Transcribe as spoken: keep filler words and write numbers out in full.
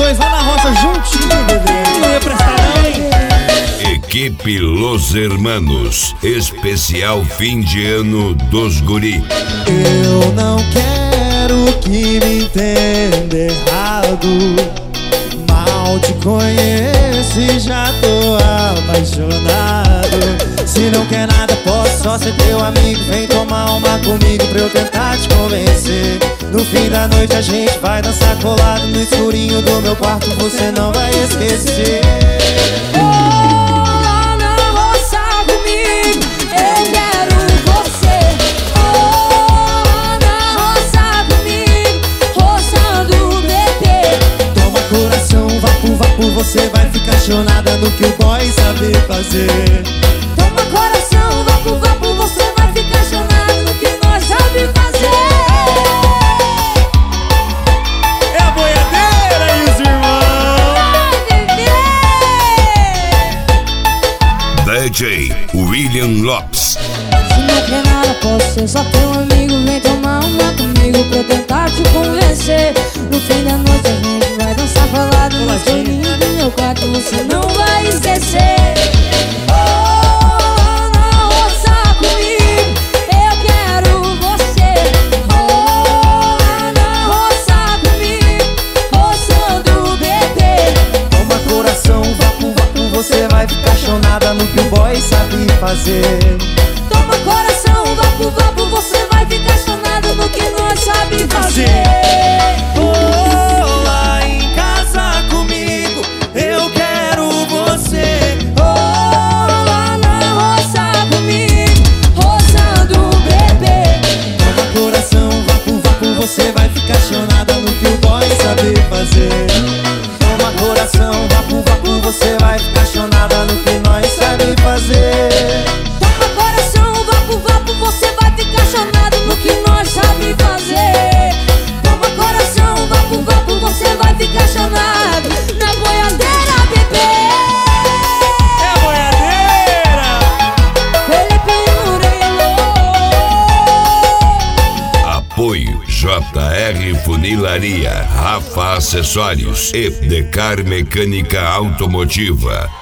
dois lá na roça juntinho, bebê. Não ia prestar não, hein? Equipe Los Hermanos, especial fim de ano dos guri. Eu não quero que me entenda errado. Mal te conheço e já tô apaixonado. Se não quer nada, posso só ser teu amigo. Vem tomar uma comigo pra eu tentar te convencer. No fim da noite a gente vai dançar colado no escurinho do meu quarto, você não vai esquecer. Oh, não roça comigo, eu quero você. Oh, não roça comigo, roçando bebê. Toma coração, vapo, vapo, você vai ficar chonada no que o boy sabe fazer. Toma coração, vapo, vapo, você vai ficar chonado no que nós sabe fazer. É a boiadeira e os irmãos. D J William Lopes. Se não quer nada, posso ser só teu amigo. Vem tomar uma comigo pra eu tentar te convencer. No fim da noite a gente vai dançar falado no escurinho do meu quarto, você não vai esquecer. Você vai ficar chonada no que o boy sabe fazer. Toma coração, vapo, vapo, você vai ficar chonada no que nós sabe fazer. Oh, lá em casa comigo, eu quero você. Oh, lá na roça comigo, roçando bebê. Toma coração, vapo, vapo, você vai ficar chonada no que o boy sabe fazer. Toma coração, vapo, vapo, você vai ficar chonada no que nós sabe fazer. Toma coração, vapo, vapo, você vai ficar chonado no que nós sabe fazer. Toma coração, vapo, vapo, você vai ficar chonado na boiadeira, bebê. É a boiadeira! Felipe Murilo. Apoio J R Funilaria, Rafa Acessórios e Decar Mecânica Automotiva.